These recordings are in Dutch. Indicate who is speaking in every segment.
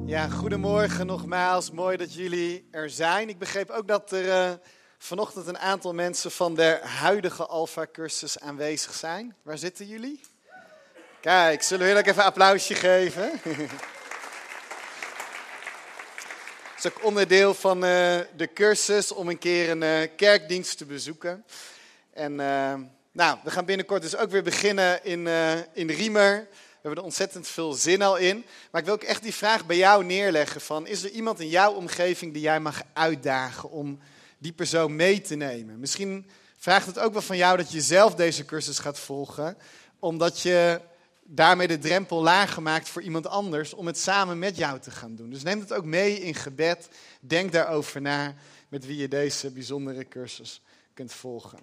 Speaker 1: Ja, goedemorgen nogmaals. Mooi dat jullie er zijn. Ik begreep ook dat er vanochtend een aantal mensen van de huidige Alpha-cursus aanwezig zijn. Waar zitten jullie? Kijk, zullen we heel even een applausje geven? Het is ook onderdeel van de cursus om een keer een kerkdienst te bezoeken. En we gaan binnenkort dus ook weer beginnen in Riemer. We hebben er ontzettend veel zin al in. Maar ik wil ook echt die vraag bij jou neerleggen van, is er iemand in jouw omgeving die jij mag uitdagen om die persoon mee te nemen? Misschien vraagt het ook wel van jou dat je zelf deze cursus gaat volgen, omdat je daarmee de drempel laag maakt voor iemand anders om het samen met jou te gaan doen. Dus neem het ook mee in gebed. Denk daarover na met wie je deze bijzondere cursus kunt volgen.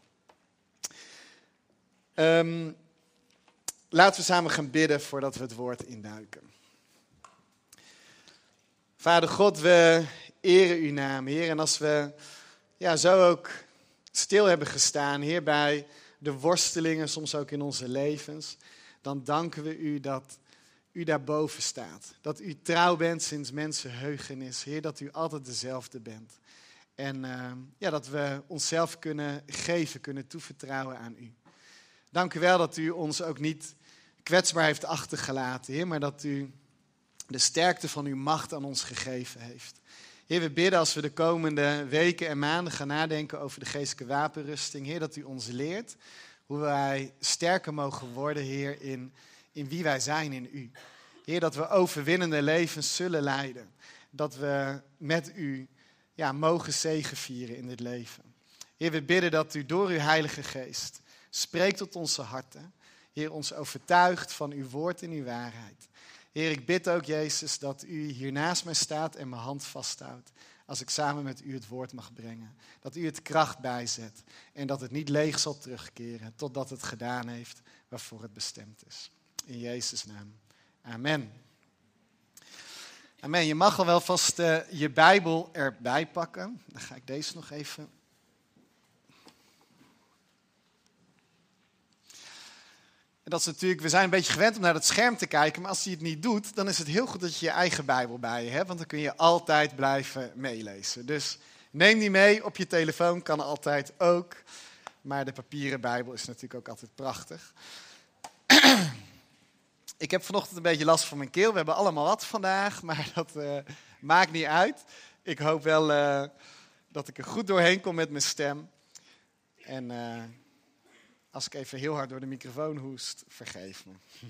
Speaker 1: Laten we samen gaan bidden voordat we het woord induiken. Vader God, we eren uw naam, Heer. En als we zo ook stil hebben gestaan, Heer, bij de worstelingen, soms ook in onze levens, dan danken we u dat u daarboven staat. Dat u trouw bent sinds mensenheugenis, Heer, dat u altijd dezelfde bent. En dat we onszelf kunnen geven, kunnen toevertrouwen aan u. Dank u wel dat u ons ook niet kwetsbaar heeft achtergelaten, Heer, maar dat u de sterkte van uw macht aan ons gegeven heeft. Heer, we bidden als we de komende weken en maanden gaan nadenken over de geestelijke wapenrusting, Heer, dat u ons leert hoe wij sterker mogen worden, Heer, in wie wij zijn in u. Heer, dat we overwinnende levens zullen leiden. Dat we met u mogen zegevieren in dit leven. Heer, we bidden dat u door uw Heilige Geest spreekt tot onze harten. Heer, ons overtuigt van uw woord en uw waarheid. Heer, ik bid ook, Jezus, dat u hier naast mij staat en mijn hand vasthoudt. Als ik samen met u het woord mag brengen. Dat u het kracht bijzet. En dat het niet leeg zal terugkeren totdat het gedaan heeft waarvoor het bestemd is. In Jezus' naam. Amen. Amen. Je mag al wel vast je Bijbel erbij pakken. Dan ga ik deze nog even. En dat is natuurlijk, we zijn een beetje gewend om naar het scherm te kijken, maar als je het niet doet, dan is het heel goed dat je je eigen Bijbel bij je hebt, want dan kun je altijd blijven meelezen. Dus neem die mee op je telefoon, kan altijd ook, maar de papieren Bijbel is natuurlijk ook altijd prachtig. Ik heb vanochtend een beetje last van mijn keel, we hebben allemaal wat vandaag, maar dat maakt niet uit. Ik hoop wel dat ik er goed doorheen kom met mijn stem. En als ik even heel hard door de microfoon hoest, vergeef me.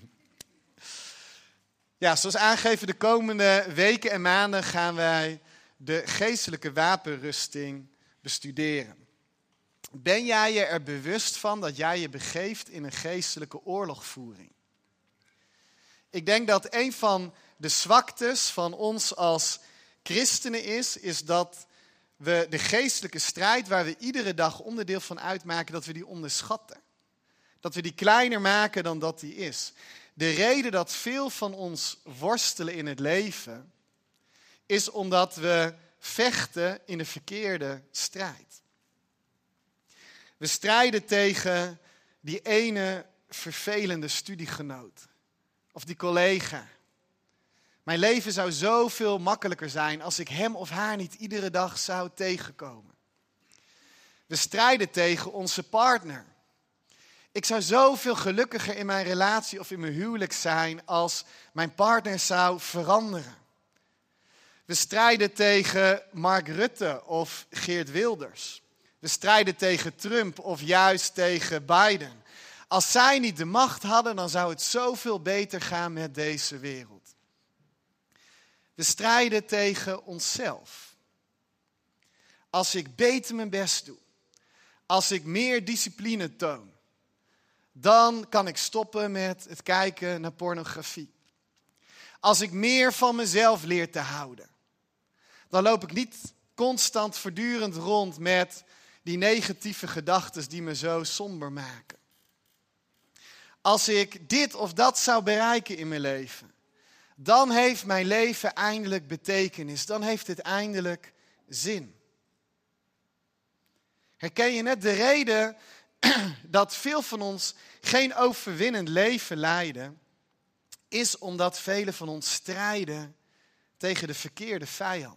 Speaker 1: Ja, zoals aangegeven, de komende weken en maanden gaan wij de geestelijke wapenrusting bestuderen. Ben jij je er bewust van dat jij je begeeft in een geestelijke oorlogvoering? Ik denk dat een van de zwaktes van ons als christenen is dat we de geestelijke strijd waar we iedere dag onderdeel van uitmaken, dat we die onderschatten. Dat we die kleiner maken dan dat die is. De reden dat veel van ons worstelen in het leven is omdat we vechten in de verkeerde strijd. We strijden tegen die ene vervelende studiegenoot of die collega. Mijn leven zou zoveel makkelijker zijn als ik hem of haar niet iedere dag zou tegenkomen. We strijden tegen onze partner. Ik zou zoveel gelukkiger in mijn relatie of in mijn huwelijk zijn als mijn partner zou veranderen. We strijden tegen Mark Rutte of Geert Wilders. We strijden tegen Trump of juist tegen Biden. Als zij niet de macht hadden, dan zou het zoveel beter gaan met deze wereld. We strijden tegen onszelf. Als ik beter mijn best doe, als ik meer discipline toon, dan kan ik stoppen met het kijken naar pornografie. Als ik meer van mezelf leer te houden, dan loop ik niet constant voortdurend rond met die negatieve gedachten die me zo somber maken. Als ik dit of dat zou bereiken in mijn leven, dan heeft mijn leven eindelijk betekenis. Dan heeft het eindelijk zin. Herken je net de reden dat veel van ons geen overwinnend leven leiden, is omdat velen van ons strijden tegen de verkeerde vijand.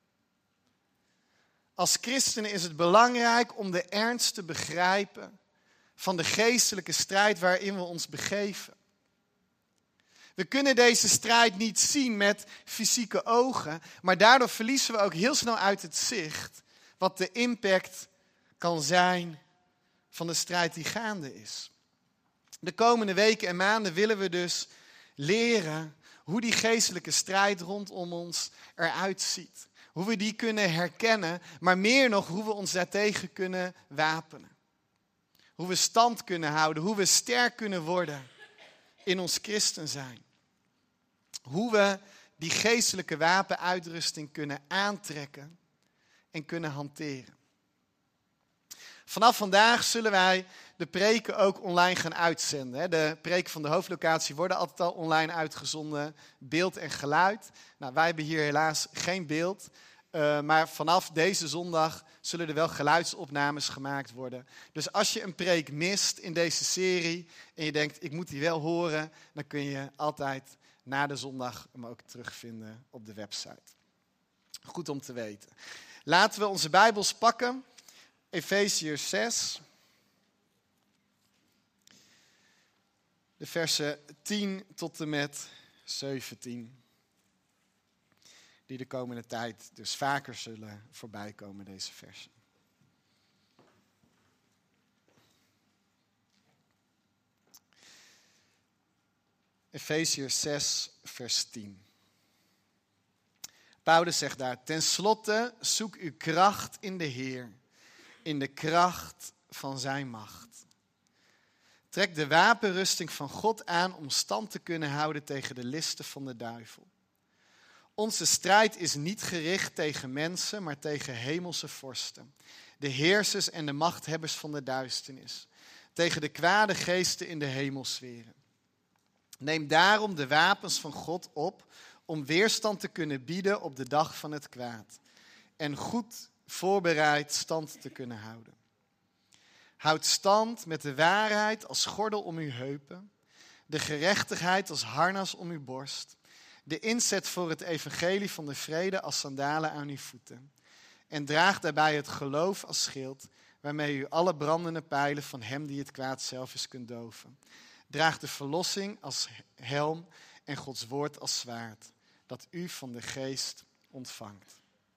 Speaker 1: Als christenen is het belangrijk om de ernst te begrijpen van de geestelijke strijd waarin we ons begeven. We kunnen deze strijd niet zien met fysieke ogen, maar daardoor verliezen we ook heel snel uit het zicht wat de impact kan zijn van de strijd die gaande is. De komende weken en maanden willen we dus leren hoe die geestelijke strijd rondom ons eruit ziet. Hoe we die kunnen herkennen, maar meer nog hoe we ons daartegen kunnen wapenen. Hoe we stand kunnen houden, hoe we sterk kunnen worden in ons christen zijn. Hoe we die geestelijke wapenuitrusting kunnen aantrekken en kunnen hanteren. Vanaf vandaag zullen wij de preken ook online gaan uitzenden. De preken van de hoofdlocatie worden altijd al online uitgezonden, beeld en geluid. Nou, wij hebben hier helaas geen beeld, maar vanaf deze zondag zullen er wel geluidsopnames gemaakt worden. Dus als je een preek mist in deze serie en je denkt, ik moet die wel horen, dan kun je altijd na de zondag hem ook terugvinden op de website. Goed om te weten. Laten we onze Bijbels pakken. Efeziërs 6. De versen 10 tot en met 17. Die de komende tijd dus vaker zullen voorbij komen, deze versen. Efeziërs 6, vers 10. Paulus zegt daar, ten slotte zoek uw kracht in de Heer, in de kracht van zijn macht. Trek de wapenrusting van God aan om stand te kunnen houden tegen de listen van de duivel. Onze strijd is niet gericht tegen mensen, maar tegen hemelse vorsten, de heersers en de machthebbers van de duisternis, tegen de kwade geesten in de hemelsferen. Neem daarom de wapens van God op om weerstand te kunnen bieden op de dag van het kwaad en goed voorbereid stand te kunnen houden. Houd stand met de waarheid als gordel om uw heupen, de gerechtigheid als harnas om uw borst, de inzet voor het evangelie van de vrede als sandalen aan uw voeten. En draag daarbij het geloof als schild, waarmee u alle brandende pijlen van hem die het kwaad zelf is kunt doven. Draag de verlossing als helm en Gods woord als zwaard, dat u van de geest ontvangt.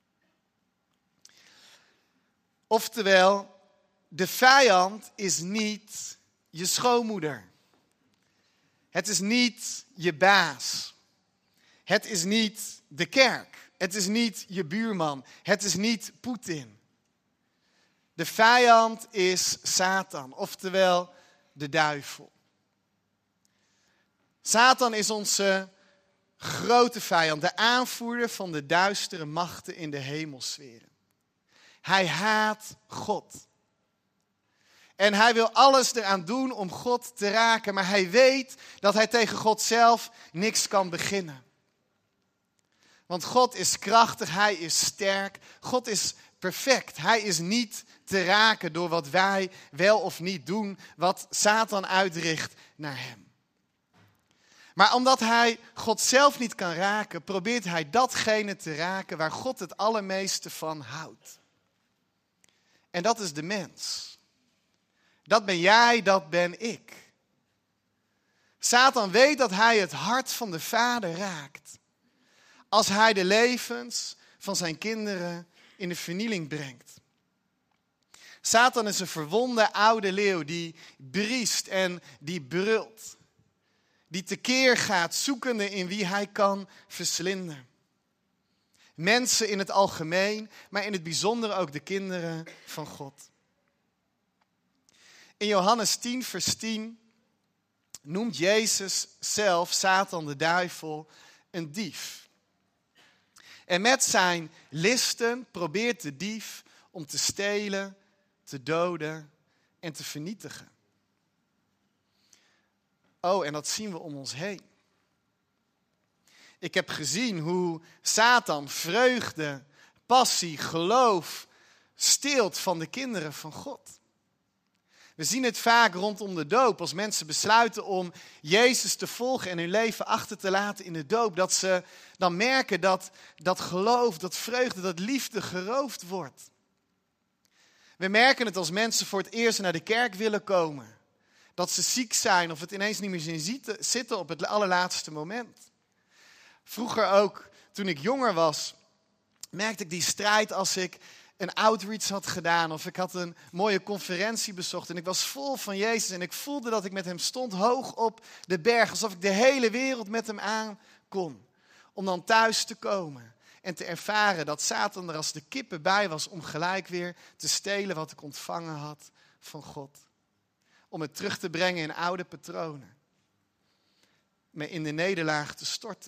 Speaker 1: Oftewel, de vijand is niet je schoonmoeder. Het is niet je baas. Het is niet de kerk. Het is niet je buurman. Het is niet Poetin. De vijand is Satan, oftewel de duivel. Satan is onze grote vijand, de aanvoerder van de duistere machten in de hemelsferen. Hij haat God. En hij wil alles eraan doen om God te raken, maar hij weet dat hij tegen God zelf niks kan beginnen. Want God is krachtig, hij is sterk, God is perfect. Hij is niet te raken door wat wij wel of niet doen, wat Satan uitricht naar hem. Maar omdat hij God zelf niet kan raken, probeert hij datgene te raken waar God het allermeeste van houdt. En dat is de mens. Dat ben jij, dat ben ik. Satan weet dat hij het hart van de Vader raakt. Als hij de levens van zijn kinderen in de vernieling brengt. Satan is een verwonde oude leeuw die briest en die brult. Die tekeer gaat zoekende in wie hij kan verslinden. Mensen in het algemeen, maar in het bijzonder ook de kinderen van God. In Johannes 10, vers 10 noemt Jezus zelf Satan de duivel een dief. En met zijn listen probeert de dief om te stelen, te doden en te vernietigen. Oh, en dat zien we om ons heen. Ik heb gezien hoe Satan vreugde, passie, geloof steelt van de kinderen van God. We zien het vaak rondom de doop. Als mensen besluiten om Jezus te volgen en hun leven achter te laten in de doop. Dat ze dan merken dat geloof, dat vreugde, dat liefde geroofd wordt. We merken het als mensen voor het eerst naar de kerk willen komen. Dat ze ziek zijn of het ineens niet meer zien zitten op het allerlaatste moment. Vroeger ook, toen ik jonger was, merkte ik die strijd als ik een outreach had gedaan of ik had een mooie conferentie bezocht en ik was vol van Jezus en ik voelde dat ik met hem stond hoog op de berg, alsof ik de hele wereld met hem aan kon. Om dan thuis te komen en te ervaren dat Satan er als de kippen bij was om gelijk weer te stelen wat ik ontvangen had van God. Om het terug te brengen in oude patronen. Me in de nederlaag te storten.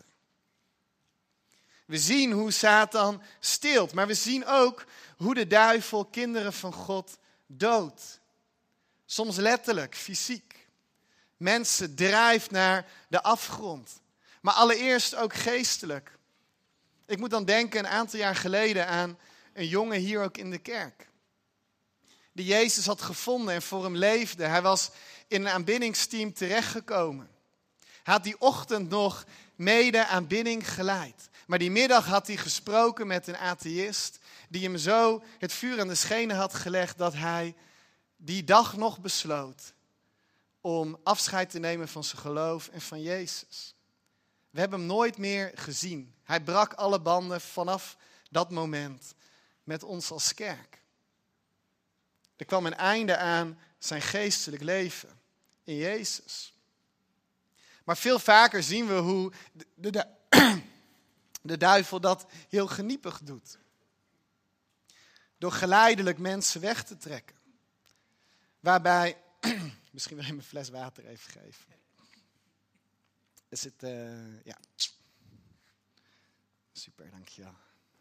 Speaker 1: We zien hoe Satan steelt, maar we zien ook hoe de duivel kinderen van God doodt. Soms letterlijk, fysiek. Mensen drijft naar de afgrond. Maar allereerst ook geestelijk. Ik moet dan denken een aantal jaar geleden aan een jongen hier ook in de kerk. Die Jezus had gevonden en voor hem leefde. Hij was in een aanbiddingsteam terechtgekomen. Hij had die ochtend nog mede aanbidding geleid. Maar die middag had hij gesproken met een atheïst die hem zo het vuur aan de schenen had gelegd dat hij die dag nog besloot om afscheid te nemen van zijn geloof en van Jezus. We hebben hem nooit meer gezien. Hij brak alle banden vanaf dat moment met ons als kerk. Er kwam een einde aan zijn geestelijk leven in Jezus. Maar veel vaker zien we hoe de duivel dat heel geniepig doet. Door geleidelijk mensen weg te trekken. Waarbij, misschien wil je me een fles water even geven. Is het, ja. Super, dankjewel.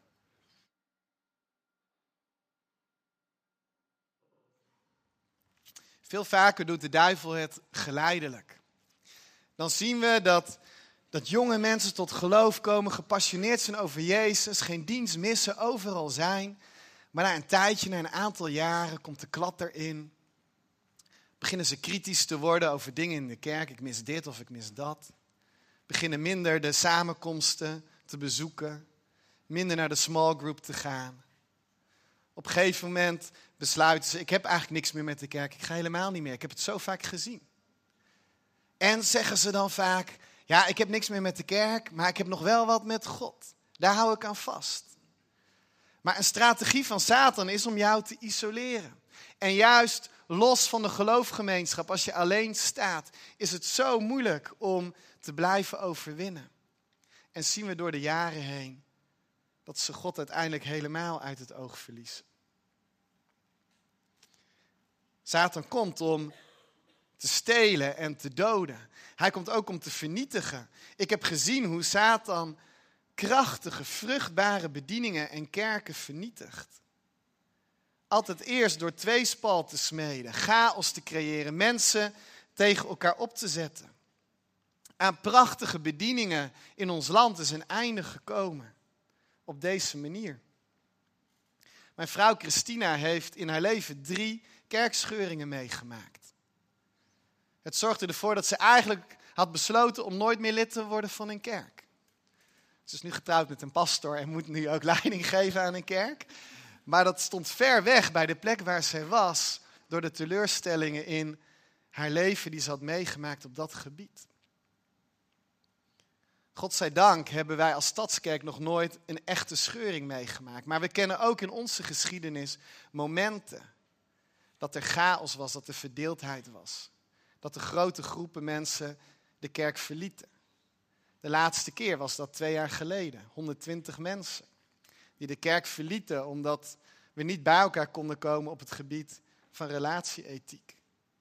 Speaker 1: Veel vaker doet de duivel het geleidelijk. Dan zien we dat jonge mensen tot geloof komen, gepassioneerd zijn over Jezus, geen dienst missen, overal zijn. Maar na een tijdje, na een aantal jaren, komt de klad erin. Beginnen ze kritisch te worden over dingen in de kerk. Ik mis dit of ik mis dat. Beginnen minder de samenkomsten te bezoeken. Minder naar de small group te gaan. Op een gegeven moment besluiten ze, ik heb eigenlijk niks meer met de kerk. Ik ga helemaal niet meer. Ik heb het zo vaak gezien. En zeggen ze dan vaak, ja, ik heb niks meer met de kerk, maar ik heb nog wel wat met God. Daar hou ik aan vast. Maar een strategie van Satan is om jou te isoleren. En juist los van de geloofgemeenschap, als je alleen staat, is het zo moeilijk om te blijven overwinnen. En zien we door de jaren heen dat ze God uiteindelijk helemaal uit het oog verliezen. Satan komt om te stelen en te doden. Hij komt ook om te vernietigen. Ik heb gezien hoe Satan krachtige, vruchtbare bedieningen en kerken vernietigt. Altijd eerst door tweespalt te smeden, chaos te creëren, mensen tegen elkaar op te zetten. Aan prachtige bedieningen in ons land is een einde gekomen. Op deze manier. Mijn vrouw Christina heeft in haar leven 3 kerkscheuringen meegemaakt. Het zorgde ervoor dat ze eigenlijk had besloten om nooit meer lid te worden van een kerk. Ze is nu getrouwd met een pastor en moet nu ook leiding geven aan een kerk. Maar dat stond ver weg bij de plek waar zij was, door de teleurstellingen in haar leven die ze had meegemaakt op dat gebied. Godzijdank hebben wij als Stadskerk nog nooit een echte scheuring meegemaakt. Maar we kennen ook in onze geschiedenis momenten dat er chaos was, dat er verdeeldheid was. Dat er grote groepen mensen de kerk verlieten. De laatste keer was dat 2 jaar geleden. 120 mensen die de kerk verlieten omdat we niet bij elkaar konden komen op het gebied van relatieethiek.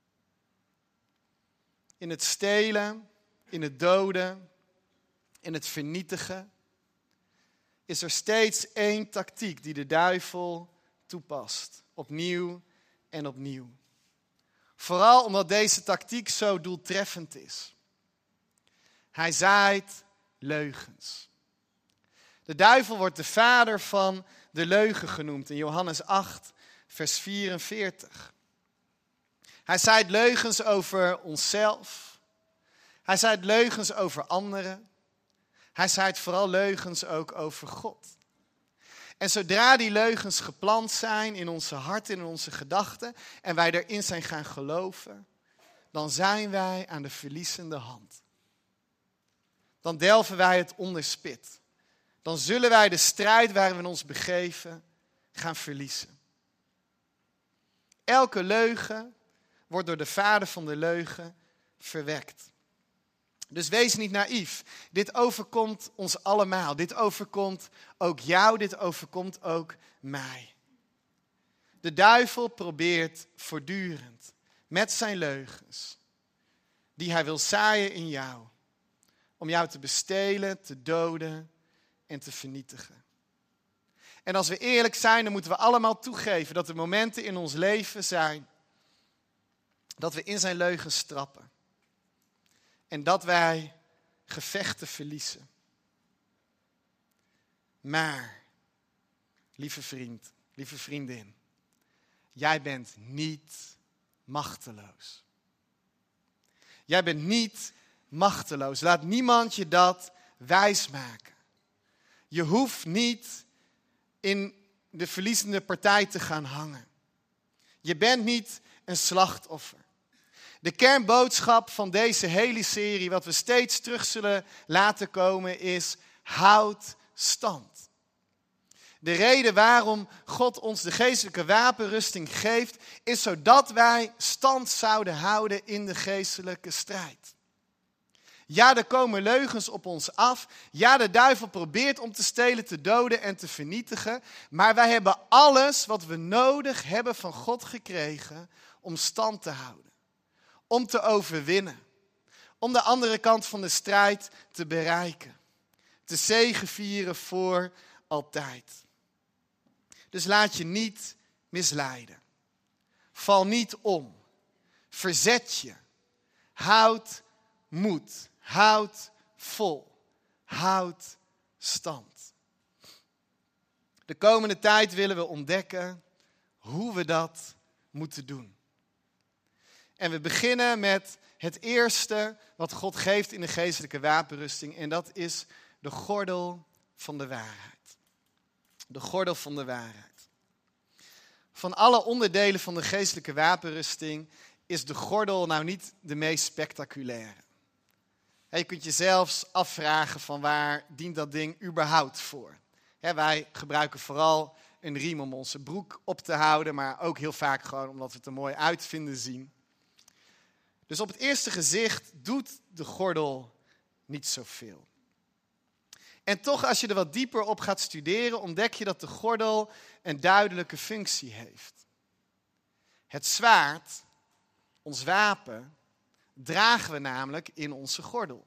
Speaker 1: In het stelen, in het doden, in het vernietigen is er steeds 1 tactiek die de duivel toepast. Opnieuw en opnieuw. Vooral omdat deze tactiek zo doeltreffend is. Hij zaait leugens. De duivel wordt de vader van de leugen genoemd in Johannes 8, vers 44. Hij zaait leugens over onszelf. Hij zaait leugens over anderen. Hij zaait vooral leugens ook over God. En zodra die leugens geplant zijn in onze harten, in onze gedachten, en wij erin zijn gaan geloven, dan zijn wij aan de verliezende hand. Dan delven wij het onderspit. Dan zullen wij de strijd waarin we ons begeven gaan verliezen. Elke leugen wordt door de vader van de leugen verwekt. Dus wees niet naïef. Dit overkomt ons allemaal. Dit overkomt ook jou, dit overkomt ook mij. De duivel probeert voortdurend met zijn leugens, die hij wil zaaien in jou, om jou te bestelen, te doden en te vernietigen. En als we eerlijk zijn, dan moeten we allemaal toegeven dat er momenten in ons leven zijn dat we in zijn leugens trappen. En dat wij gevechten verliezen. Maar, lieve vriend, lieve vriendin, jij bent niet machteloos. Jij bent niet machteloos. Laat niemand je dat wijsmaken. Je hoeft niet in de verliezende partij te gaan hangen. Je bent niet een slachtoffer. De kernboodschap van deze hele serie, wat we steeds terug zullen laten komen, is: houd stand. De reden waarom God ons de geestelijke wapenrusting geeft, is zodat wij stand zouden houden in de geestelijke strijd. Ja, er komen leugens op ons af. Ja, de duivel probeert om te stelen, te doden en te vernietigen. Maar wij hebben alles wat we nodig hebben van God gekregen om stand te houden. Om te overwinnen. Om de andere kant van de strijd te bereiken. Te zegevieren voor altijd. Dus laat je niet misleiden. Val niet om. Verzet je. Houd moed. Houd vol. Houd stand. De komende tijd willen we ontdekken hoe we dat moeten doen. En we beginnen met het eerste wat God geeft in de geestelijke wapenrusting. En dat is de gordel van de waarheid. De gordel van de waarheid. Van alle onderdelen van de geestelijke wapenrusting is de gordel nou niet de meest spectaculaire. Je kunt je zelfs afvragen van waar dient dat ding überhaupt voor. Wij gebruiken vooral een riem om onze broek op te houden, maar ook heel vaak gewoon omdat we het er mooi uit vinden zien. Dus op het eerste gezicht doet de gordel niet zoveel. En toch, als je er wat dieper op gaat studeren, ontdek je dat de gordel een duidelijke functie heeft. Het zwaard, ons wapen, dragen we namelijk in onze gordel.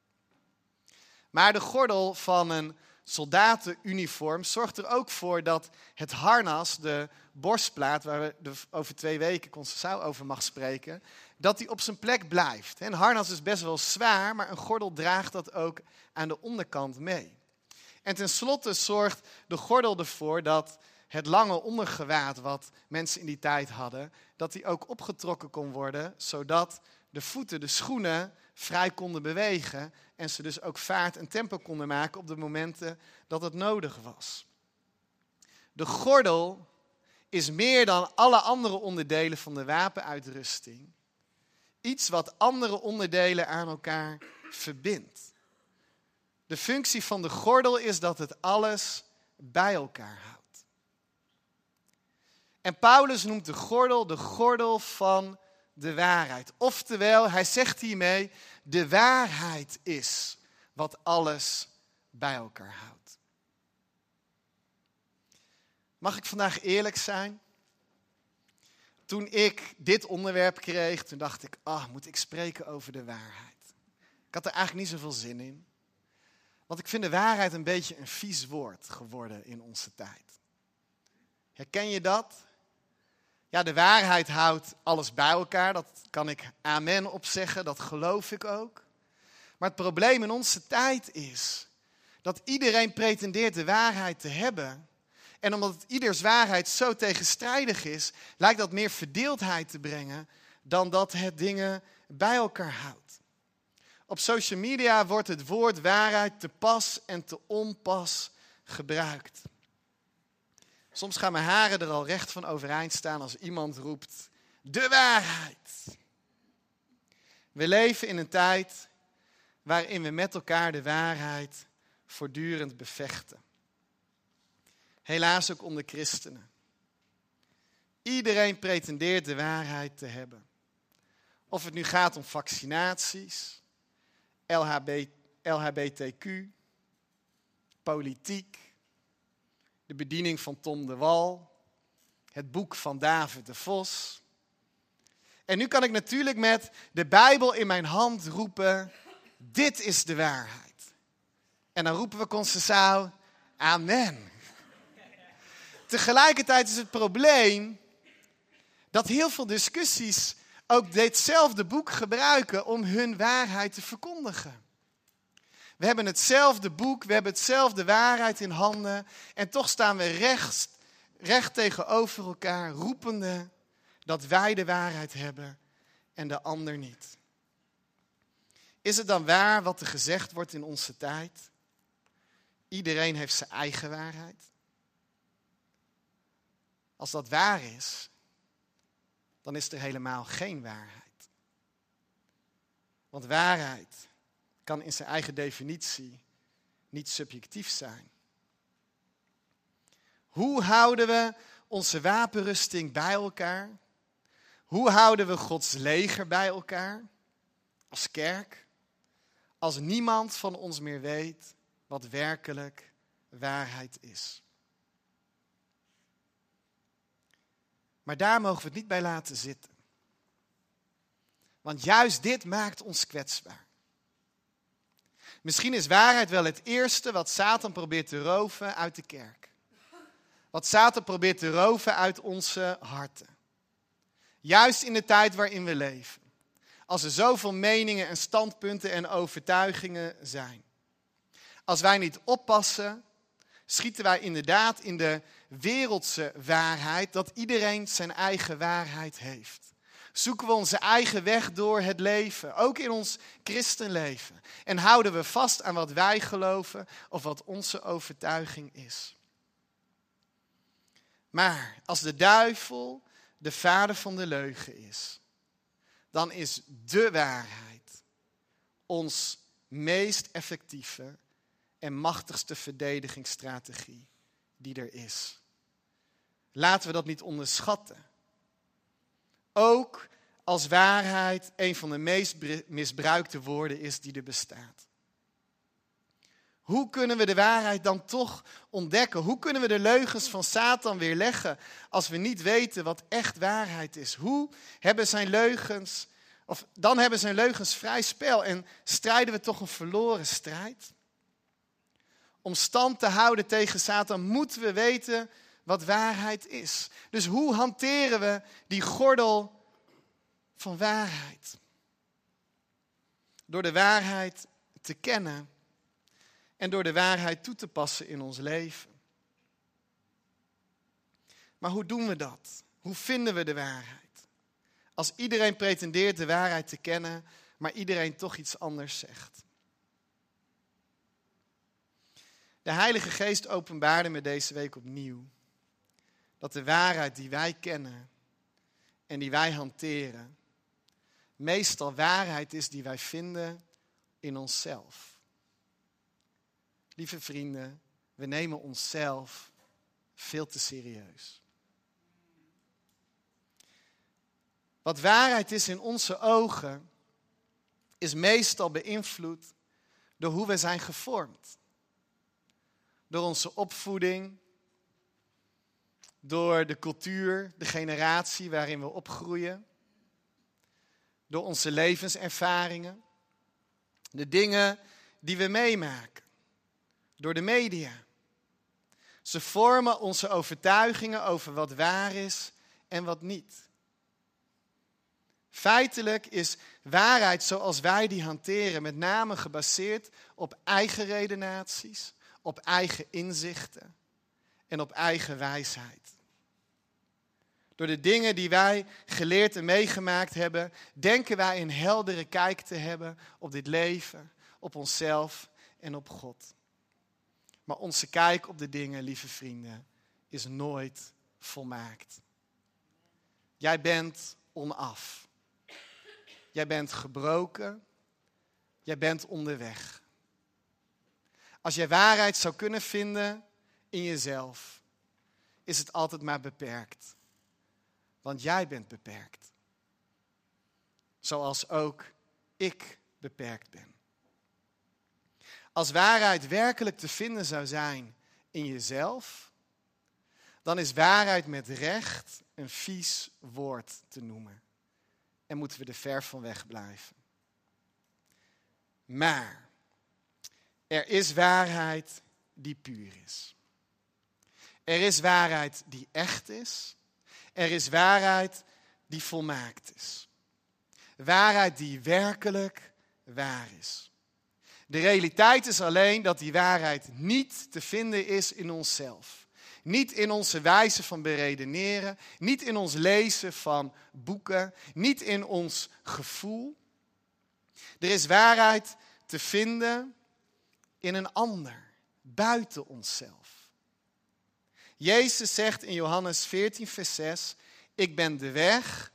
Speaker 1: Maar de gordel van een soldatenuniform zorgt er ook voor dat het harnas, de borstplaat, waar we over 2 weken Constanzao over mag spreken, dat die op zijn plek blijft. Een harnas is best wel zwaar, maar een gordel draagt dat ook aan de onderkant mee. En tenslotte zorgt de gordel ervoor dat het lange ondergewaad wat mensen in die tijd hadden, dat die ook opgetrokken kon worden, zodat de voeten, de schoenen, vrij konden bewegen en ze dus ook vaart en tempo konden maken op de momenten dat het nodig was. De gordel is meer dan alle andere onderdelen van de wapenuitrusting iets wat andere onderdelen aan elkaar verbindt. De functie van de gordel is dat het alles bij elkaar houdt. En Paulus noemt de gordel van de waarheid. Oftewel, hij zegt hiermee, de waarheid is wat alles bij elkaar houdt. Mag ik vandaag eerlijk zijn? Toen ik dit onderwerp kreeg, toen dacht ik, moet ik spreken over de waarheid? Ik had er eigenlijk niet zoveel zin in. Want ik vind de waarheid een beetje een vies woord geworden in onze tijd. Herken je dat? Ja, de waarheid houdt alles bij elkaar. Dat kan ik amen op zeggen, dat geloof ik ook. Maar het probleem in onze tijd is dat iedereen pretendeert de waarheid te hebben. En omdat ieders waarheid zo tegenstrijdig is, lijkt dat meer verdeeldheid te brengen dan dat het dingen bij elkaar houdt. Op social media wordt het woord waarheid te pas en te onpas gebruikt. Soms gaan mijn haren er al recht van overeind staan als iemand roept, de waarheid. We leven in een tijd waarin we met elkaar de waarheid voortdurend bevechten. Helaas ook onder christenen. Iedereen pretendeert de waarheid te hebben. Of het nu gaat om vaccinaties, LHBTQ, politiek, de bediening van Tom de Wal, het boek van David de Vos. En nu kan ik natuurlijk met de Bijbel in mijn hand roepen, dit is de waarheid. En dan roepen we consensueel, amen. Tegelijkertijd is het probleem dat heel veel discussies ook ditzelfde boek gebruiken om hun waarheid te verkondigen. We hebben hetzelfde boek, we hebben hetzelfde waarheid in handen en toch staan we recht tegenover elkaar, roepende dat wij de waarheid hebben en de ander niet. Is het dan waar wat er gezegd wordt in onze tijd? Iedereen heeft zijn eigen waarheid. Als dat waar is, dan is er helemaal geen waarheid. Want waarheid kan in zijn eigen definitie niet subjectief zijn. Hoe houden we onze wapenrusting bij elkaar? Hoe houden we Gods leger bij elkaar? Als kerk? Als niemand van ons meer weet wat werkelijk waarheid is. Maar daar mogen we het niet bij laten zitten. Want juist dit maakt ons kwetsbaar. Misschien is waarheid wel het eerste wat Satan probeert te roven uit de kerk. Wat Satan probeert te roven uit onze harten. Juist in de tijd waarin we leven. Als er zoveel meningen en standpunten en overtuigingen zijn. Als wij niet oppassen, schieten wij inderdaad in de wereldse waarheid dat iedereen zijn eigen waarheid heeft. Zoeken we onze eigen weg door het leven, ook in ons christenleven. En houden we vast aan wat wij geloven of wat onze overtuiging is. Maar als de duivel de vader van de leugen is, dan is de waarheid ons meest effectieve en machtigste verdedigingsstrategie die er is. Laten we dat niet onderschatten. Ook als waarheid een van de meest misbruikte woorden is die er bestaat. Hoe kunnen we de waarheid dan toch ontdekken? Hoe kunnen we de leugens van Satan weerleggen als we niet weten wat echt waarheid is? Dan hebben zijn leugens vrij spel en strijden we toch een verloren strijd? Om stand te houden tegen Satan moeten we weten wat waarheid is. Dus hoe hanteren we die gordel van waarheid? Door de waarheid te kennen en door de waarheid toe te passen in ons leven. Maar hoe doen we dat? Hoe vinden we de waarheid? Als iedereen pretendeert de waarheid te kennen, maar iedereen toch iets anders zegt. De Heilige Geest openbaarde me deze week opnieuw dat de waarheid die wij kennen en die wij hanteren, meestal waarheid is die wij vinden in onszelf. Lieve vrienden, we nemen onszelf veel te serieus. Wat waarheid is in onze ogen, is meestal beïnvloed door hoe we zijn gevormd. Door onze opvoeding, door de cultuur, de generatie waarin we opgroeien. Door onze levenservaringen, de dingen die we meemaken. Door de media. Ze vormen onze overtuigingen over wat waar is en wat niet. Feitelijk is waarheid zoals wij die hanteren met name gebaseerd op eigen redenaties, op eigen inzichten en op eigen wijsheid. Door de dingen die wij geleerd en meegemaakt hebben, denken wij een heldere kijk te hebben op dit leven, op onszelf en op God. Maar onze kijk op de dingen, lieve vrienden, is nooit volmaakt. Jij bent onaf. Jij bent gebroken. Jij bent onderweg. Als jij waarheid zou kunnen vinden in jezelf, is het altijd maar beperkt. Want jij bent beperkt. Zoals ook ik beperkt ben. Als waarheid werkelijk te vinden zou zijn in jezelf, dan is waarheid met recht een vies woord te noemen. En moeten we er ver van weg blijven. Maar er is waarheid die puur is. Er is waarheid die echt is. Er is waarheid die volmaakt is. Waarheid die werkelijk waar is. De realiteit is alleen dat die waarheid niet te vinden is in onszelf. Niet in onze wijze van beredeneren. Niet in ons lezen van boeken. Niet in ons gevoel. Er is waarheid te vinden in een ander. Buiten onszelf. Jezus zegt in Johannes 14 vers 6. Ik ben de weg,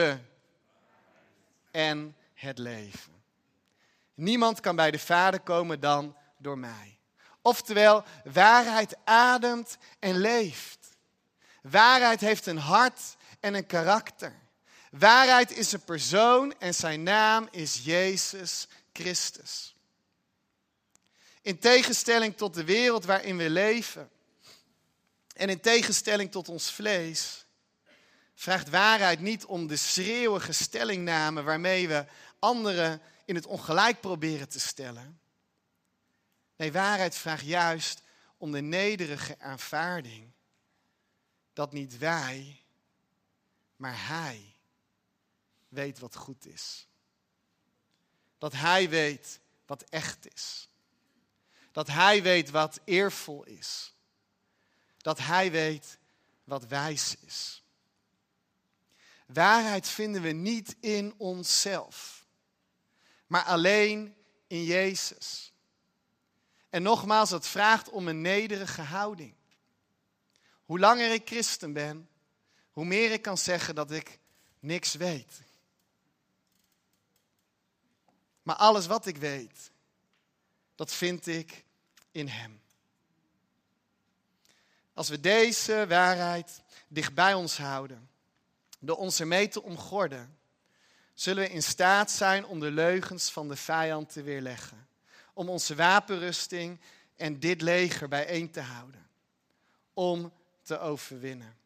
Speaker 1: en het leven. Niemand kan bij de Vader komen dan door mij. Oftewel, waarheid ademt en leeft. Waarheid heeft een hart en een karakter. Waarheid is een persoon en zijn naam is Jezus Christus. In tegenstelling tot de wereld waarin we leven en in tegenstelling tot ons vlees, vraagt waarheid niet om de schreeuwige stellingnamen waarmee we anderen in het ongelijk proberen te stellen. Nee, waarheid vraagt juist om de nederige aanvaarding dat niet wij, maar Hij weet wat goed is. Dat Hij weet wat echt is. Dat Hij weet wat eervol is. Dat Hij weet wat wijs is. Waarheid vinden we niet in onszelf, maar alleen in Jezus. En nogmaals, dat vraagt om een nederige houding. Hoe langer ik christen ben, hoe meer ik kan zeggen dat ik niks weet. Maar alles wat ik weet, dat vind ik in Hem. Als we deze waarheid dicht bij ons houden, door ons ermee te omgorden, zullen we in staat zijn om de leugens van de vijand te weerleggen. Om onze wapenrusting en dit leger bijeen te houden. Om te overwinnen.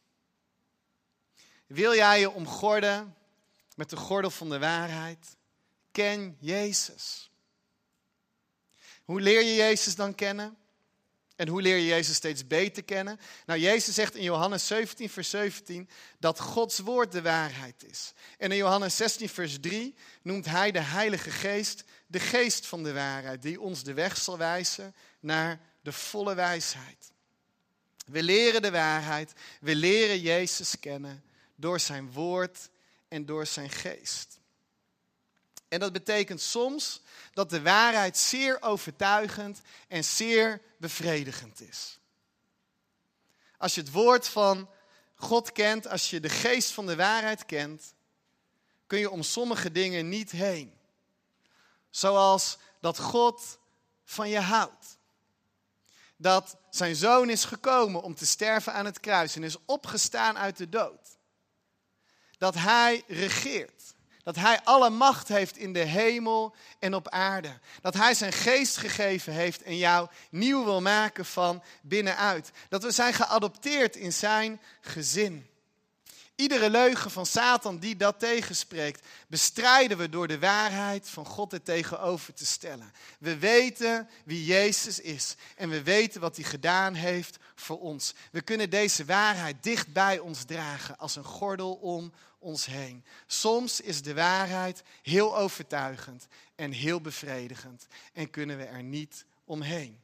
Speaker 1: Wil jij je omgorden met de gordel van de waarheid? Ken Jezus. Hoe leer je Jezus dan kennen? En hoe leer je Jezus steeds beter kennen? Nou, Jezus zegt in Johannes 17 vers 17 dat Gods woord de waarheid is. En in Johannes 16 vers 3 noemt hij de Heilige Geest de geest van de waarheid. Die ons de weg zal wijzen naar de volle wijsheid. We leren de waarheid, we leren Jezus kennen door zijn woord en door zijn geest. En dat betekent soms dat de waarheid zeer overtuigend en zeer bevredigend is. Als je het woord van God kent, als je de geest van de waarheid kent, kun je om sommige dingen niet heen. Zoals dat God van je houdt. Dat zijn zoon is gekomen om te sterven aan het kruis en is opgestaan uit de dood. Dat hij regeert. Dat hij alle macht heeft in de hemel en op aarde. Dat hij zijn geest gegeven heeft en jou nieuw wil maken van binnenuit. Dat we zijn geadopteerd in zijn gezin. Iedere leugen van Satan die dat tegenspreekt, bestrijden we door de waarheid van God er tegenover te stellen. We weten wie Jezus is en we weten wat hij gedaan heeft voor ons. We kunnen deze waarheid dicht bij ons dragen als een gordel om ons heen. Soms is de waarheid heel overtuigend en heel bevredigend en kunnen we er niet omheen.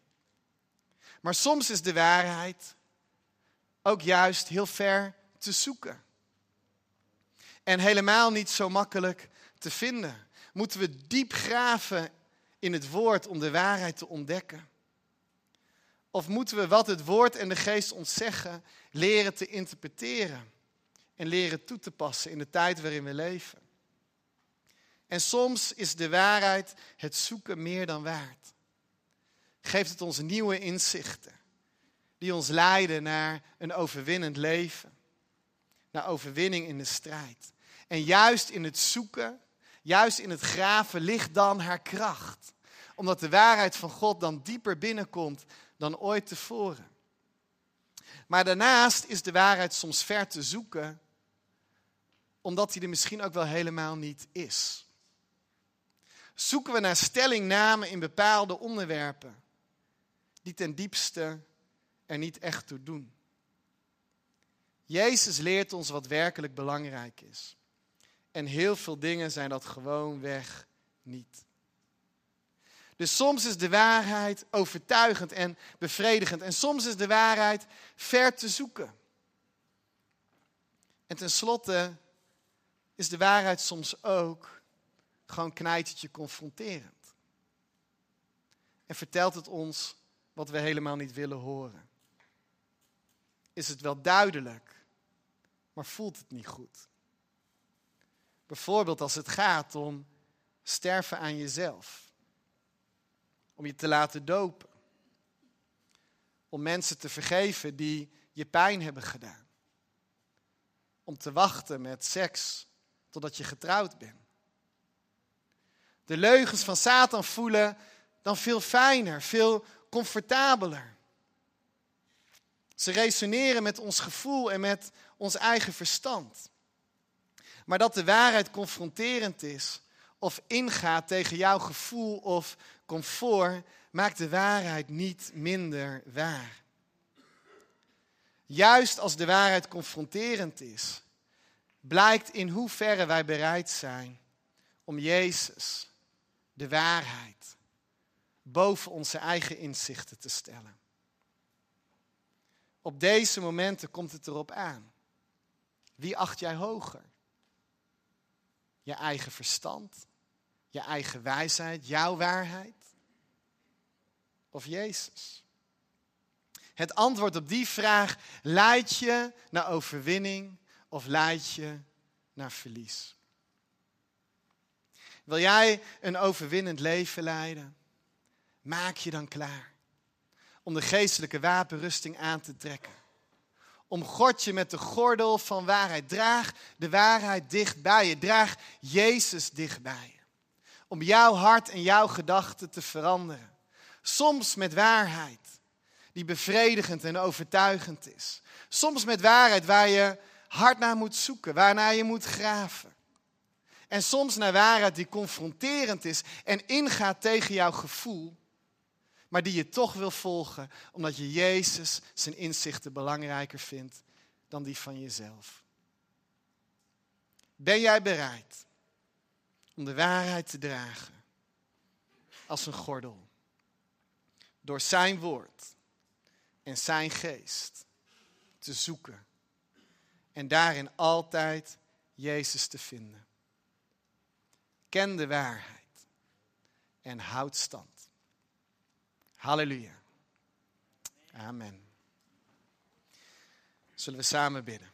Speaker 1: Maar soms is de waarheid ook juist heel ver te zoeken. en helemaal niet zo makkelijk te vinden. Moeten we diep graven in het woord om de waarheid te ontdekken? Of moeten we wat het woord en de geest ons zeggen leren te interpreteren en leren toe te passen in de tijd waarin we leven? En soms is de waarheid het zoeken meer dan waard. Geeft het ons nieuwe inzichten die ons leiden naar een overwinnend leven, naar overwinning in de strijd. En juist in het zoeken, juist in het graven ligt dan haar kracht. Omdat de waarheid van God dan dieper binnenkomt dan ooit tevoren. Maar daarnaast is de waarheid soms ver te zoeken, omdat die er misschien ook wel helemaal niet is. Zoeken we naar stellingnamen in bepaalde onderwerpen, die ten diepste er niet echt toe doen. Jezus leert ons wat werkelijk belangrijk is. En heel veel dingen zijn dat gewoonweg niet. Dus soms is de waarheid overtuigend en bevredigend. En soms is de waarheid ver te zoeken. En tenslotte is de waarheid soms ook gewoon knijtertje confronterend. En vertelt het ons wat we helemaal niet willen horen. Is het wel duidelijk, maar voelt het niet goed. Bijvoorbeeld als het gaat om sterven aan jezelf. Om je te laten dopen. Om mensen te vergeven die je pijn hebben gedaan. Om te wachten met seks totdat je getrouwd bent. De leugens van Satan voelen dan veel fijner, veel comfortabeler. Ze resoneren met ons gevoel en met ons eigen verstand. Maar dat de waarheid confronterend is of ingaat tegen jouw gevoel of comfort, maakt de waarheid niet minder waar. Juist als de waarheid confronterend is, blijkt in hoeverre wij bereid zijn om Jezus, de waarheid, boven onze eigen inzichten te stellen. Op deze momenten komt het erop aan. Wie acht jij hoger? Je eigen verstand, je eigen wijsheid, jouw waarheid? Of Jezus? Het antwoord op die vraag leidt je naar overwinning of leidt je naar verlies. Wil jij een overwinnend leven leiden? Maak je dan klaar om de geestelijke wapenrusting aan te trekken. Omgord je met de gordel van waarheid. Draag de waarheid dicht bij je. Draag Jezus dicht bij je. Om jouw hart en jouw gedachten te veranderen. Soms met waarheid die bevredigend en overtuigend is. Soms met waarheid waar je hard naar moet zoeken, waarnaar je moet graven. En soms naar waarheid die confronterend is en ingaat tegen jouw gevoel, maar die je toch wil volgen, omdat je Jezus zijn inzichten belangrijker vindt dan die van jezelf. Ben jij bereid om de waarheid te dragen als een gordel? Door zijn woord en zijn geest te zoeken en daarin altijd Jezus te vinden. Ken de waarheid en houd stand. Halleluja. Amen. Zullen we samen bidden?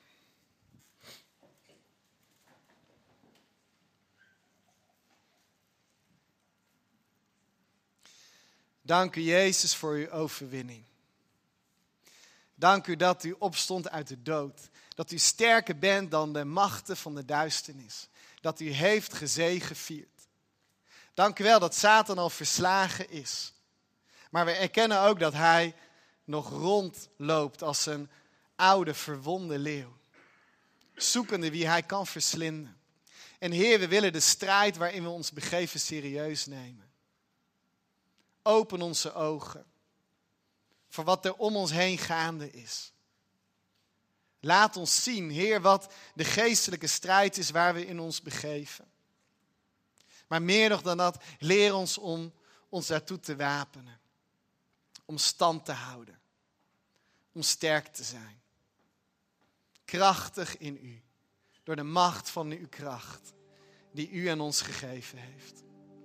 Speaker 1: Dank u, Jezus, voor uw overwinning. Dank u dat u opstond uit de dood. Dat u sterker bent dan de machten van de duisternis. Dat u heeft gezegevierd. Dank u wel dat Satan al verslagen is. Maar we erkennen ook dat hij nog rondloopt als een oude, verwonde leeuw. Zoekende wie hij kan verslinden. En Heer, we willen de strijd waarin we ons begeven serieus nemen. Open onze ogen voor wat er om ons heen gaande is. Laat ons zien, Heer, wat de geestelijke strijd is waar we in ons begeven. Maar meer nog dan dat, leer ons om ons daartoe te wapenen. Om stand te houden. Om sterk te zijn. Krachtig in u. Door de macht van uw kracht die u aan ons gegeven heeft.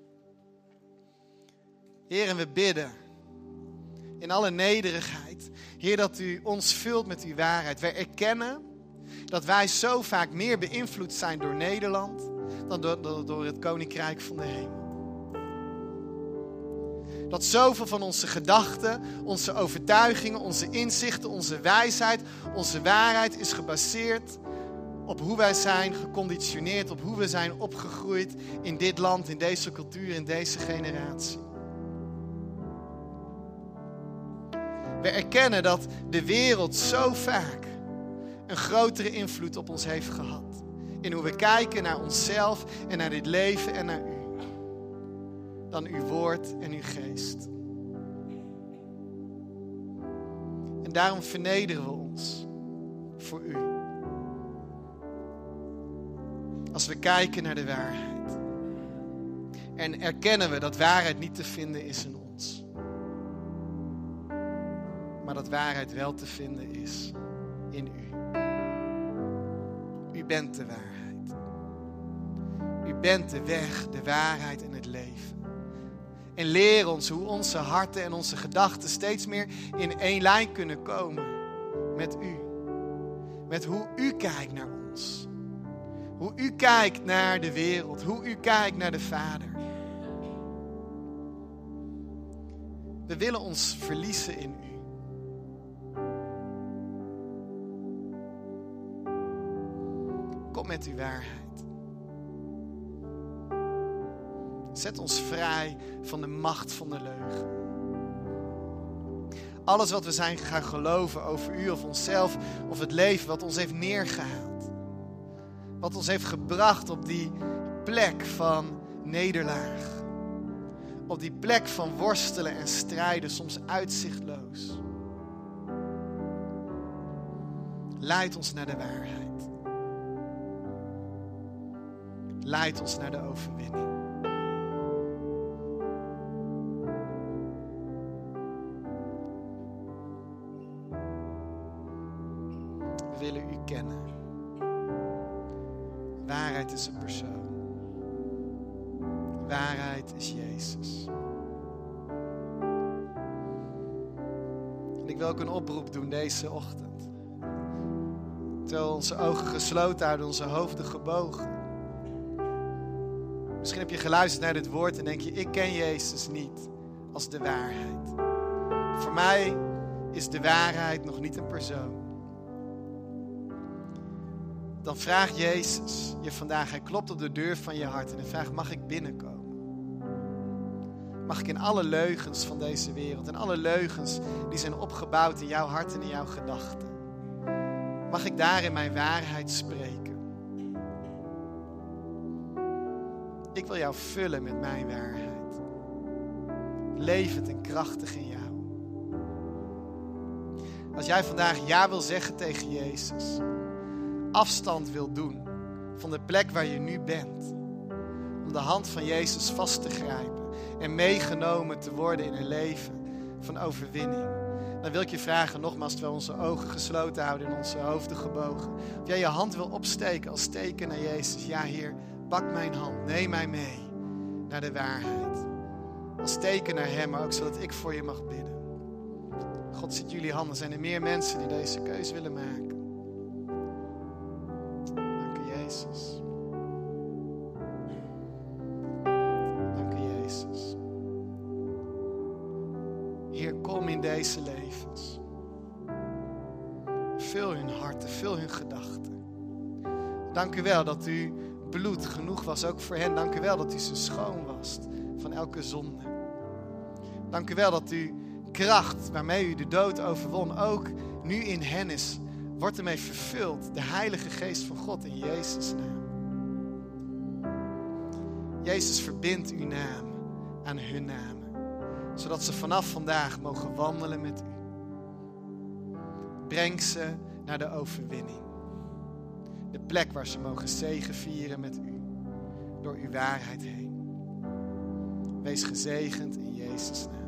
Speaker 1: Heer, en we bidden in alle nederigheid, Heer, dat u ons vult met uw waarheid. Wij erkennen dat wij zo vaak meer beïnvloed zijn door Nederland dan door het Koninkrijk van de Hemel. Dat zoveel van onze gedachten, onze overtuigingen, onze inzichten, onze wijsheid, onze waarheid is gebaseerd op hoe wij zijn geconditioneerd, op hoe we zijn opgegroeid in dit land, in deze cultuur, in deze generatie. We erkennen dat de wereld zo vaak een grotere invloed op ons heeft gehad. In hoe we kijken naar onszelf en naar dit leven en naar u. Dan uw woord en uw geest. En daarom vernederen we ons voor u. Als we kijken naar de waarheid. En erkennen we dat waarheid niet te vinden is in ons. Maar dat waarheid wel te vinden is in u. U bent de waarheid. U bent de weg, de waarheid en het leven. En leer ons hoe onze harten en onze gedachten steeds meer in één lijn kunnen komen met u. Met hoe u kijkt naar ons. Hoe u kijkt naar de wereld. Hoe u kijkt naar de Vader. We willen ons verliezen in u. Kom met uw waarheid. Zet ons vrij van de macht van de leugen. Alles wat we zijn gaan geloven over u of onszelf of het leven wat ons heeft neergehaald. Wat ons heeft gebracht op die plek van nederlaag. Op die plek van worstelen en strijden, soms uitzichtloos. Leid ons naar de waarheid. Leid ons naar de overwinning. We willen u kennen. Waarheid is een persoon. Waarheid is Jezus. En ik wil ook een oproep doen deze ochtend. Terwijl we onze ogen gesloten houden, onze hoofden gebogen. Misschien heb je geluisterd naar dit woord en denk je, ik ken Jezus niet als de waarheid. Voor mij is de waarheid nog niet een persoon. Dan vraagt Jezus je vandaag, hij klopt op de deur van je hart en hij vraagt, mag ik binnenkomen? Mag ik in alle leugens van deze wereld en alle leugens die zijn opgebouwd in jouw hart en in jouw gedachten, mag ik daar in mijn waarheid spreken? Ik wil jou vullen met mijn waarheid. Levend en krachtig in jou. Als jij vandaag ja wil zeggen tegen Jezus, afstand wil doen van de plek waar je nu bent, om de hand van Jezus vast te grijpen en meegenomen te worden in een leven van overwinning, dan wil ik je vragen, nogmaals, terwijl we onze ogen gesloten houden en onze hoofden gebogen, of jij je hand wil opsteken als teken naar Jezus. Ja, Heer, pak mijn hand, neem mij mee naar de waarheid. Als teken naar Hem, maar ook zodat ik voor je mag bidden. God ziet jullie handen. Zijn er meer mensen die deze keuze willen maken? Dank u, Jezus. Dank u, Jezus. Heer, kom in deze levens. Vul hun harten, vul hun gedachten. Dank u wel dat uw bloed genoeg was, ook voor hen. Dank u wel dat u ze schoon wast van elke zonde. Dank u wel dat uw kracht waarmee u de dood overwon ook nu in hen is. Wordt ermee vervuld. De Heilige Geest van God in Jezus' naam. Jezus, verbindt uw naam aan hun namen. Zodat ze vanaf vandaag mogen wandelen met u. Breng ze naar de overwinning. De plek waar ze mogen zegevieren met u. Door uw waarheid heen. Wees gezegend in Jezus' naam.